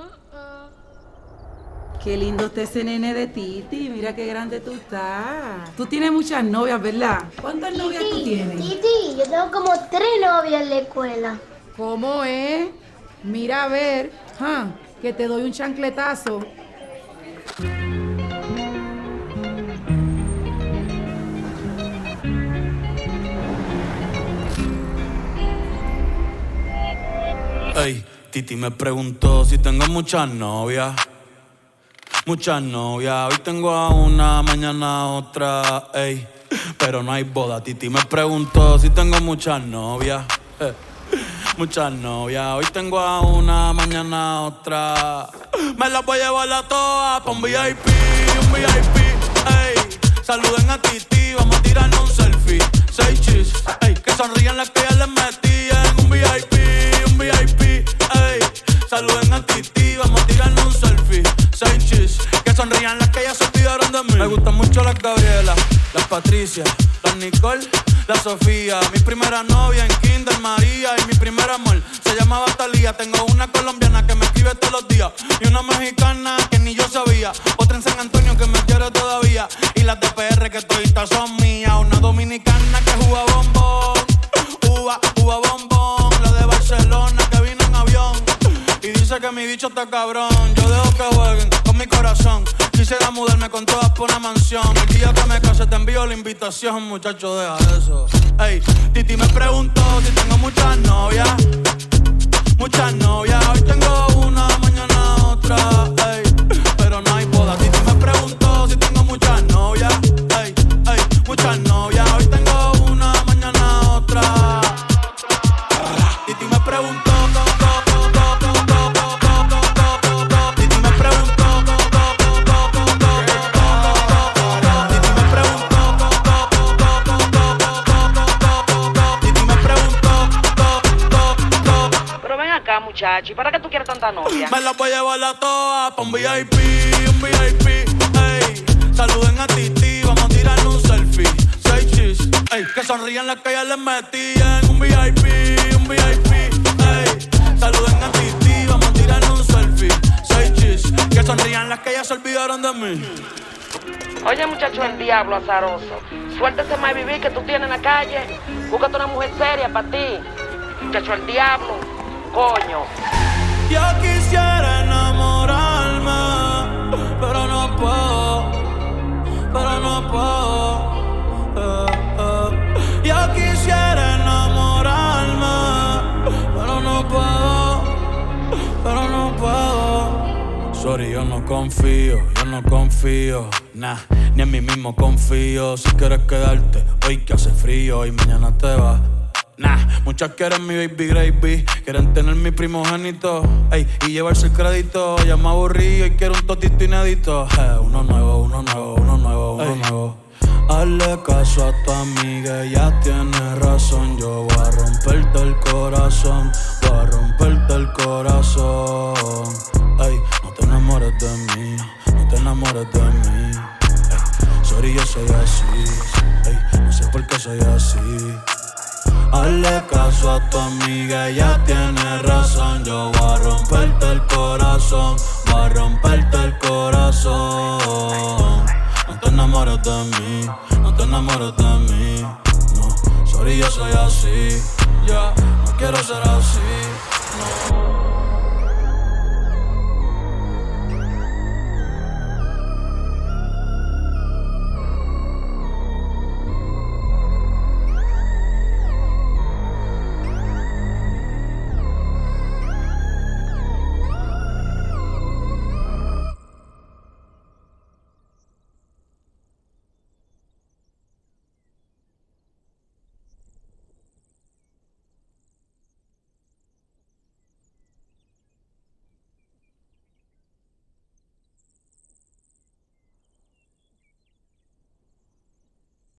Qué lindo está ese nene de Titi. Mira qué grande tú estás. Tú tienes muchas novias, ¿verdad? ¿Cuántas novias tú tienes? Titi, yo tengo como 3 novias en la escuela. ¿Cómo es? Mira a ver, que te doy un chancletazo. Ey, Titi me preguntó si tengo muchas novias. Muchas novias, hoy tengo a una, mañana a otra, ey. Pero no hay boda. Titi me preguntó si tengo muchas novias. Muchas novias, hoy tengo a una, mañana a otra. Me las voy a llevar a todas pa' un VIP, ey. Saluden a Titi, vamos a tirarnos un selfie. 6 chis, ey. Que sonrían las que ya les metí en un VIP, ey. Saluden a Titi, vamos a tirarnos un selfie. 6 chis, que sonrían las que ya se olvidaron de mí. Me gustan mucho las Gabriela, las Patricia, las Nicole, la Sofía. Mi primera novia en Kinder María. Y mi primer amor se llamaba Talía. Tengo una colombiana que me escribe todos los días. Y una mexicana que ni yo sabía. Otra en San Antonio que me quiere todavía. Y las de PR que toditas son mías. Una dominicana que juega bombón. Uva bombón. La de Barcelona que vino en avión. Y dice que mi bicho está cabrón. Yo dejo que jueguen con mi corazón. Quisiera mudarme con todas por una mansión. El día que me case te envío la invitación, muchacho, deja eso. Ey, Titi me preguntó si tengo muchas novias. Muchas novias, hoy tengo una, mañana otra, ey. Pero no hay boda. Titi me preguntó si tengo muchas novias. Ey, muchas novias, hoy tengo una, mañana otra. Titi me preguntó. Muchacho, ¿y para qué tú quieres tanta novia? Me las voy a llevar a todas pa' un VIP, ey. Saluden a Titi, vamos a tirarnos un selfie. 6 chis, ey. Que sonrían las que ya les metí en un VIP, ey. Saluden a Titi, vamos a tirarnos un selfie. 6 chis, que sonrían las que ya se olvidaron de mí. Oye, muchacho, el diablo azaroso. Suéltese más vivir que tú tienes en la calle. Búscate una mujer seria para ti. Muchacho, el diablo. Coño. Yo quisiera enamorarme, pero no puedo, Yo quisiera enamorarme, pero no puedo. Sorry, yo no confío, nah, ni en mí mismo confío. Si quieres quedarte, hoy que hace frío y mañana te vas. Nah, muchas quieren mi baby gravy, quieren tener mi primogénito, ey, y llevarse el crédito. Ya me aburrí y quiero un totito inédito. Uno nuevo. Hazle caso a tu amiga, ella tiene razón. Yo voy a romperte el corazón, Ey, no te enamores de mí, ey. Sorry, yo soy así, ey, no sé por qué soy así. Hazle caso a tu amiga, ella tiene razón. Yo voy a romperte el corazón, No te enamores de mí, no. Sorry, yo soy así, no quiero ser así.